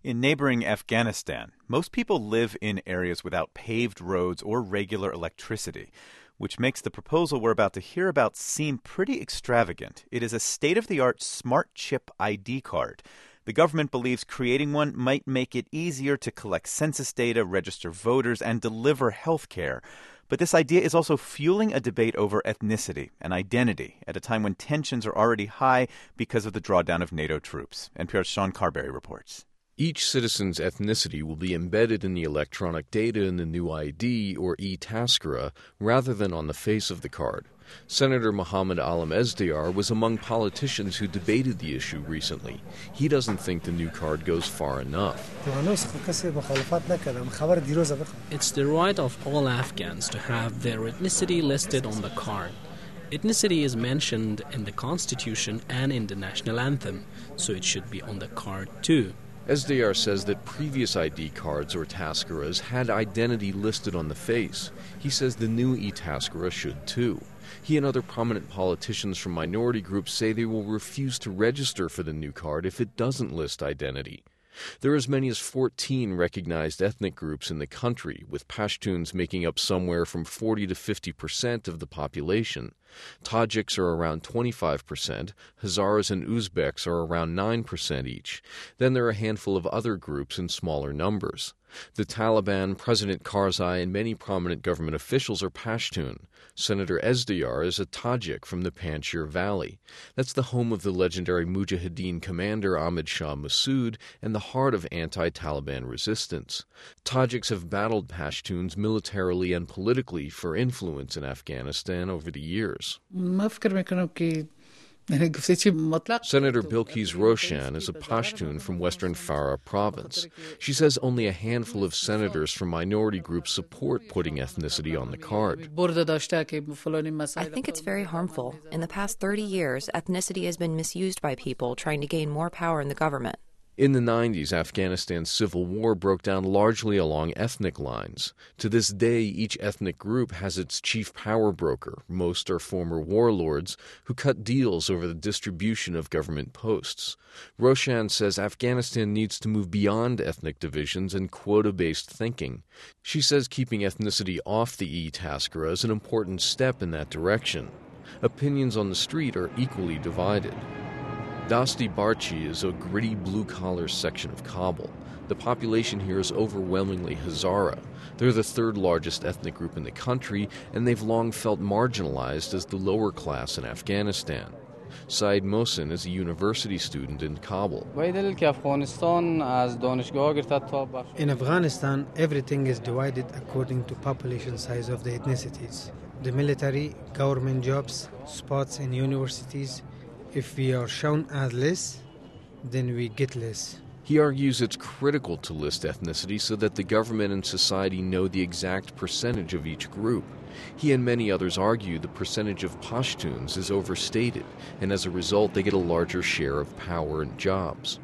In neighboring Afghanistan, most people live in areas without paved roads or regular electricity, which makes the proposal we're about to hear about seem pretty extravagant. It is a state-of-the-art smart chip ID card. The government believes creating one might make it easier to collect census data, register voters, and deliver health care. But this idea is also fueling a debate over ethnicity and identity at a time when tensions are already high because of the drawdown of NATO troops. NPR's Sean Carberry reports. Each citizen's ethnicity will be embedded in the electronic data in the new ID, or e-Tazkira, rather than on the face of the card. Senator Mohammed Alam Ezdiar was among politicians who debated the issue recently. He doesn't think the new card goes far enough. It's the right of all Afghans to have their ethnicity listed on the card. Ethnicity is mentioned in the Constitution and in the national anthem, so it should be on the card too. Ezdiar says that previous ID cards or Tazkiras had identity listed on the face. He says the new e-Tazkira should too. He and other prominent politicians from minority groups say they will refuse to register for the new card if it doesn't list identity. There are as many as 14 recognized ethnic groups in the country, with Pashtuns making up somewhere from 40 to 50% of the population. Tajiks are around 25%, Hazaras and Uzbeks are around 9% each. Then there are a handful of other groups in smaller numbers. The Taliban, President Karzai, and many prominent government officials are Pashtun. Senator Ezdiar is a Tajik from the Panjshir Valley. That's the home of the legendary Mujahideen commander Ahmad Shah Massoud and the heart of anti-Taliban resistance. Tajiks have battled Pashtuns militarily and politically for influence in Afghanistan over the years. Senator Bilkis Roshan is a Pashtun from western Farah province. She says only a handful of senators from minority groups support putting ethnicity on the card. I think it's very harmful. In the past 30 years, ethnicity has been misused by people trying to gain more power in the government. In the 90s, Afghanistan's civil war broke down largely along ethnic lines. To this day, each ethnic group has its chief power broker. Most are former warlords who cut deals over the distribution of government posts. Roshan says Afghanistan needs to move beyond ethnic divisions and quota-based thinking. She says keeping ethnicity off the e-Tazkira is an important step in that direction. Opinions on the street are equally divided. Dasti Barchi is a gritty blue-collar section of Kabul. The population here is overwhelmingly Hazara. They're the third largest ethnic group in the country, and they've long felt marginalized as the lower class in Afghanistan. Saeed Mohsin is a university student in Kabul. In Afghanistan, everything is divided according to population size of the ethnicities. The military, government jobs, spots in universities. If we are shown as less, then we get less. He argues it's critical to list ethnicity so that the government and society know the exact percentage of each group. He and many others argue the percentage of Pashtuns is overstated, and as a result they get a larger share of power and jobs.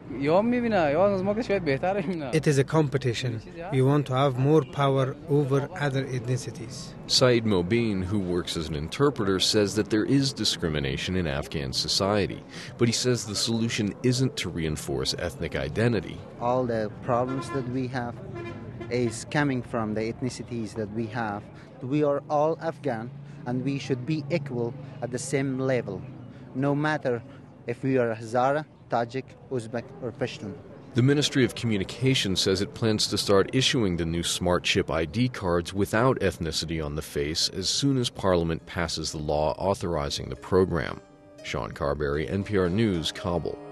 It is a competition. We want to have more power over other ethnicities. Saeed Mobeen, who works as an interpreter, says that there is discrimination in Afghan society, but he says the solution isn't to reinforce ethnic identity. All the problems that we have is coming from the ethnicities that we have. We are all Afghan, and we should be equal at the same level, no matter if we are Hazara, Tajik, Uzbek, or Pashtun. The Ministry of Communication says it plans to start issuing the new smart chip ID cards without ethnicity on the face as soon as Parliament passes the law authorizing the program. Sean Carberry, NPR News, Kabul.